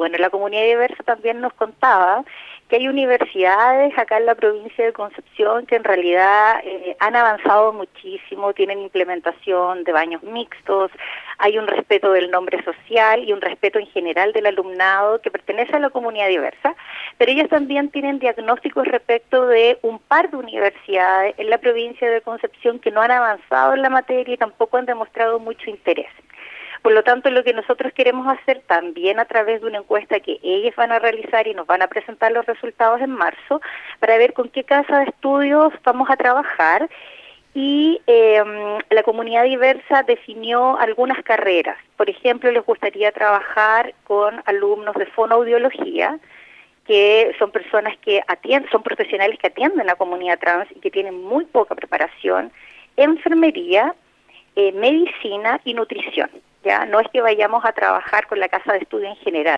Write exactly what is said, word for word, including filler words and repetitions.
Bueno, la comunidad diversa también nos contaba que hay universidades acá en la provincia de Concepción que en realidad eh, han avanzado muchísimo, tienen implementación de baños mixtos, hay un respeto del nombre social y un respeto en general del alumnado que pertenece a la comunidad diversa, pero ellos también tienen diagnósticos respecto de un par de universidades en la provincia de Concepción que no han avanzado en la materia y tampoco han demostrado mucho interés. Por lo tanto, lo que nosotros queremos hacer también a través de una encuesta que ellos van a realizar y nos van a presentar los resultados en marzo, para ver con qué casa de estudios vamos a trabajar. Y eh, la comunidad diversa definió algunas carreras. Por ejemplo, les gustaría trabajar con alumnos de fonoaudiología, que son personas que atienden, son profesionales que atienden a la comunidad trans y que tienen muy poca preparación, enfermería, eh, medicina y nutrición. Ya no es que vayamos a trabajar con la casa de estudio en general.